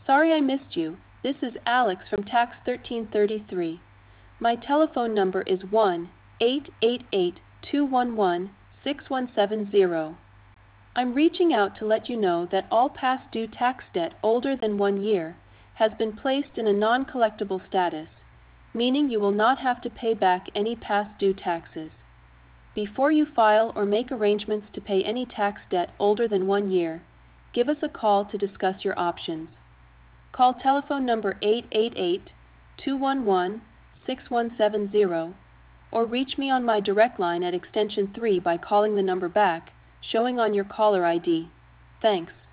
Sorry I missed you. This is Alex from Tax 1333. My telephone number is 1-888-211-6170. I'm reaching out to let you know that all past due tax debt older than 1 year has been placed in a non-collectible status, meaning you will not have to pay back any past due taxes. Before you file or make arrangements to pay any tax debt older than 1 year, give us a call to discuss your options. Call telephone number 888-211-6170 or reach me on my direct line at extension 3 by calling the number back, showing on your caller ID. Thanks.